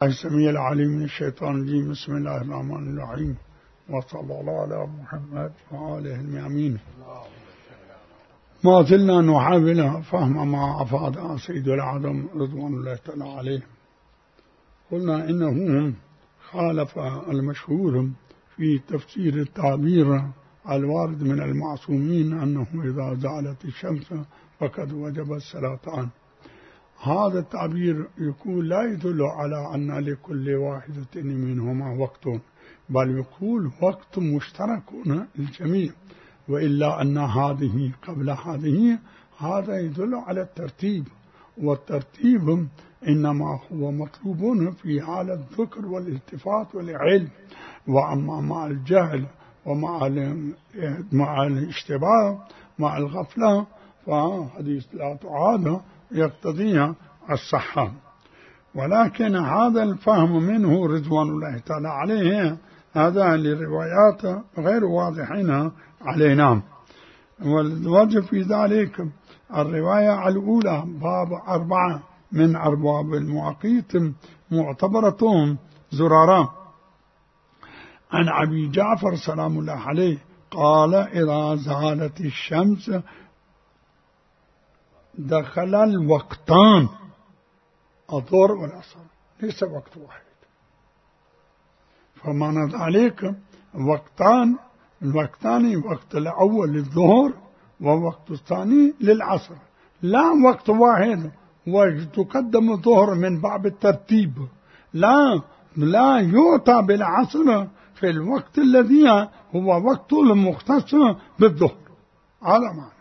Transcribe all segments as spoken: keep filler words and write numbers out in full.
السميع العليم من الشيطان الرجيم. بسم الله الرحمن الرحيم، وصلى الله على محمد وآله الميامين. ما زلنا نحاول فهم ما أفاد سيد العظم رضوان الله تعالى عليه. قلنا إنه خالف المشهور في تفسير التعبير الوارد من المعصومين أنه إذا زالت الشمس فقد وجب الصلاتان. هذا التعبير يقول لا يدل على أن لكل واحدة منهما وقت، بل يقول وقت مشترك للجميع، وإلا أن هذه قبل هذه، هذا يدل على الترتيب، والترتيب إنما هو مطلوب في حالة الذكر والالتفات والعلم. وأما مع الجهل ومع مع الاشتباه مع الغفلة فحديث لا تعاد يقتضي الصحة. ولكن هذا الفهم منه رضوان الله تعالى عليه هذا للروايات غير واضحين علينا. والوجه في ذلك الرواية الأولى باب أربعة من أرباب المواقيت معتبرة زرارا عن أبي جعفر سلام الله عليه قال إذا زالت الشمس دخل الوقتان الظهر والعصر، ليس وقت واحد. فمعنى ذلك وقتان، الوقتان وقت الأول للظهر ووقت الثاني للعصر، لا وقت واحد وتقدم الظهر من باب الترتيب، لا لا يؤتى بالعصر في الوقت الذي هو وقت المختص بالظهر. هذا معنى.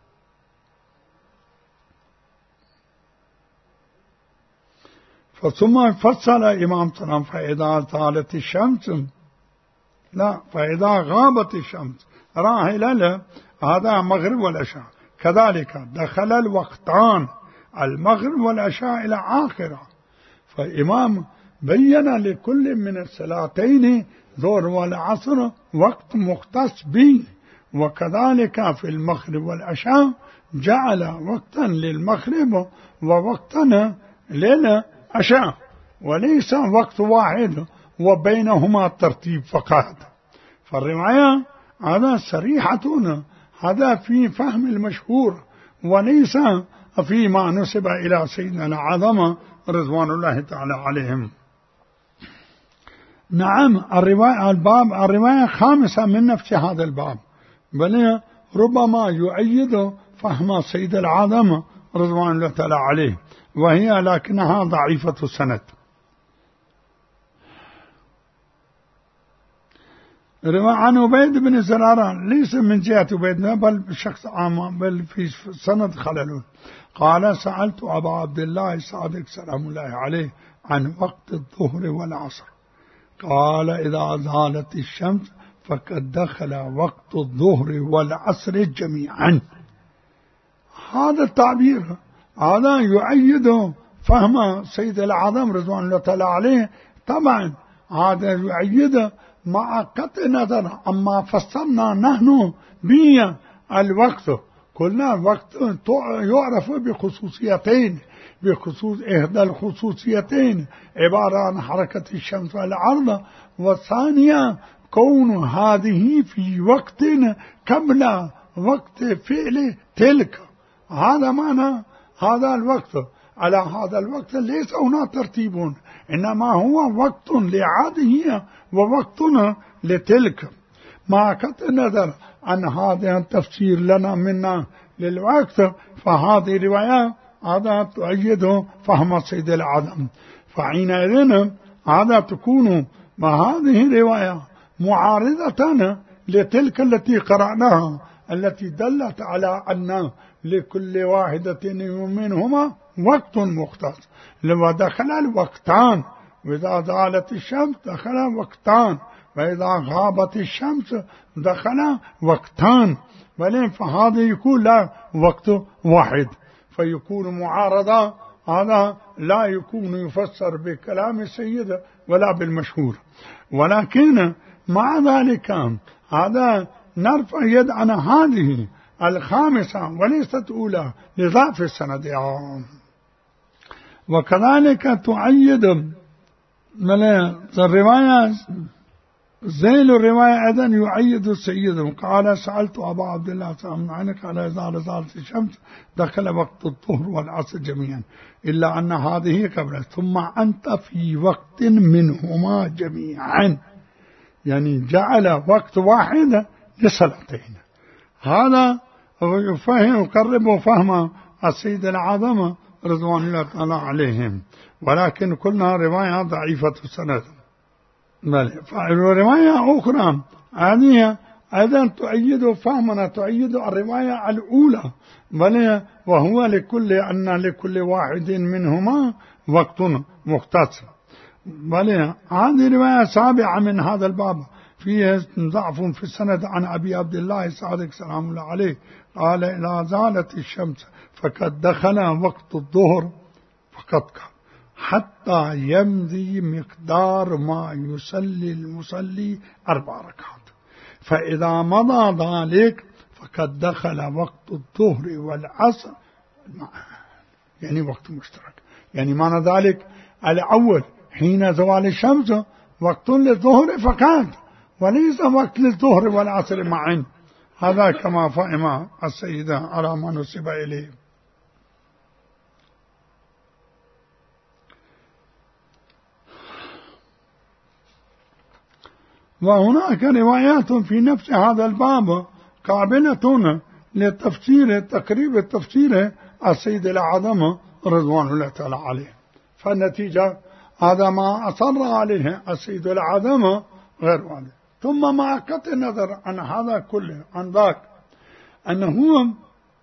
فثم فصل إمام سلام فإذا زالت الشمس، لا فإذا غابت الشمس راحلة، هذا مغرب والعشاء. كذلك دخل الوقتان المغرب والعشاء إلى آخره. فالإمام بين لكل من الصلاتين ظهر والعصر وقت مختص به، وكذلك في المغرب والعشاء جعل وقتا للمغرب ووقتا للعشاء، وليس وقت واحد وبينهما ترتيب فقط. فالرواية هذا صريحة، هذا في فهم المشهور وليس فيما نسب إلى سيدنا العظم رضوان الله تعالى عليهم. نعم الرواية الباب الرواية خامسة من نفس هذا الباب، بل ربما يؤيد فهم سيد العظم رضوان الله تعالى عليه، وهي لكنها ضعيفة السند. رواية عن عبيد بن زرارة ليس من جهة عبيد بل شخص عام، بل في سند خلل. قال سألت أبا عبد الله الصادق سلام الله عليه عن وقت الظهر والعصر، قال إذا زالت الشمس فقد دخل وقت الظهر والعصر جميعا. هذا التعبير هذا يؤيد فهم سيد العظم رضوان الله تعالى عليه. طبعا هذا يؤيد مع قطع نظر أما فسرنا نحن به الوقت، قلنا وقت يعرف بخصوصيتين، بخصوص إحدى الخصوصيتين عبارة عن حركة الشمس والأرض، والثانية كون هذه في وقت قبل وقت فعل تلك. هذا معنى هذا الوقت. على هذا الوقت ليس هنا ترتيب، إنما هو وقت لعاده ووقت لتلك. مع قطع النظر عن هذا التفسير لنا منا للوقت، فهذه رواية هذا تؤيد فهم سيد العظم. فحينئذ هذا تكون مع هذه الرواية معارضة لتلك التي قرأناها، التي دلت على أن لكل واحدة منهما وقت مختص. لما دخل الوقتان، وإذا زالت الشمس دخل وقتان، وإذا غابت الشمس دخل وقتان، ولكن فهذا يكون لا وقت واحد، فيكون معارضة. هذا لا يكون يفسر بكلام السيد ولا بالمشهور. ولكن مع ذلك هذا نرفع يد عن هذه الخامسة وليست أولى لضعف السند. وكذلك تؤيد ملا الرواية زيل الرواية أيضا يؤيد سيدهم. قال سألت أبا عبد الله سلام عنك على إذا زالت الشمس دخل وقت الظهر والعصر جميعا إلا أن هذه قبل ثم أنت في وقت منهما جميعا، يعني جعل وقت واحد لصلاتين. هذا يفهم يقرب فهم السيد العظمة رضوان الله تعالى عليهم، ولكن كلها رواية ضعيفة السند. بل رواية أخرى هذه أيضا تؤيد فهمنا، تؤيد الرواية الأولى، بل وهو لكل أن لكل واحد منهما وقت مختص. بل هذه رواية سابعة من هذا الباب فيه ضعف في السند عن أبي عبد الله الصادق سلام الله عليه قال إذا زالت الشمس فقد دخل وقت الظهر فقد كان حتى يمضي مقدار ما يصلي المصلي أربع ركعات، فإذا مضى ذلك فقد دخل وقت الظهر والعصر، يعني وقت مشترك. يعني معنى ذلك الأول حين زوال الشمس وقت للظهر فقط، وليس وقت للظهر والعصر معا. هذا كما فهم السيدة على ما نسب إليه. وهناك روايات في نفس هذا الباب قابلة لتفسير تقريب التفسير السيد الأعظم رضوان الله تعالى عليه. فالنتيجة هذا ما أصر عليه السيد الأعظم غير واضح. ثم مع قطع النظر عن هذا كله عن ذاك أنه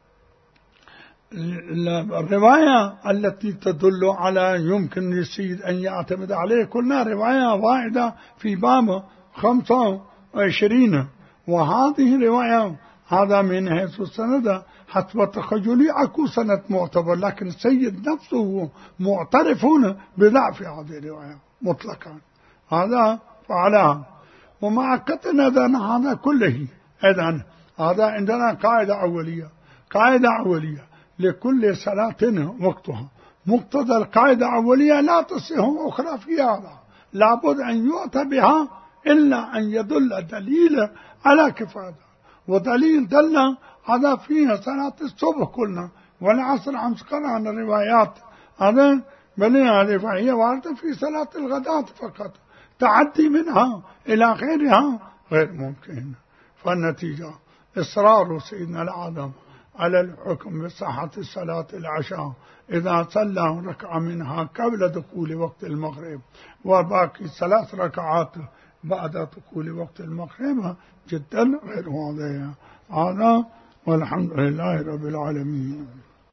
الرواية التي تدل على يمكن للسيد أن يعتمد عليه كلها رواية واحدة في باب خمسة وعشرين، وهذه رواية هذا من حيث السند حسب تخيلي أكو سند معتبر، لكن السيد نفسه معترفون بضعف هذه الرواية مطلقا. هذا فعلها. ومع قطع النظر هذا كله إذن هذا عندنا قاعدة أولية، قاعدة أولية لكل صلاة وقتها. مقتضى القاعدة الأولية لا تصح أخرى في هذا، لابد أن يؤتى بها إلا أن يدل دليل على كفاية. ودليل دل هذا فيها صلاة الصبح كلنا والعصر أمس قرأنا الروايات هذا بلي هذه فهي واردة في صلاة الغداة فقط، تعدي منها إلى غيرها غير ممكن. فالنتيجة إصرار سيدنا الأعظم على الحكم بصحة الصلاة العشاء إذا صلى ركعة منها قبل دخول وقت المغرب وباقي ثلاث ركعات بعد دخول وقت المغرب جدا غير واضح. هذا والحمد لله رب العالمين.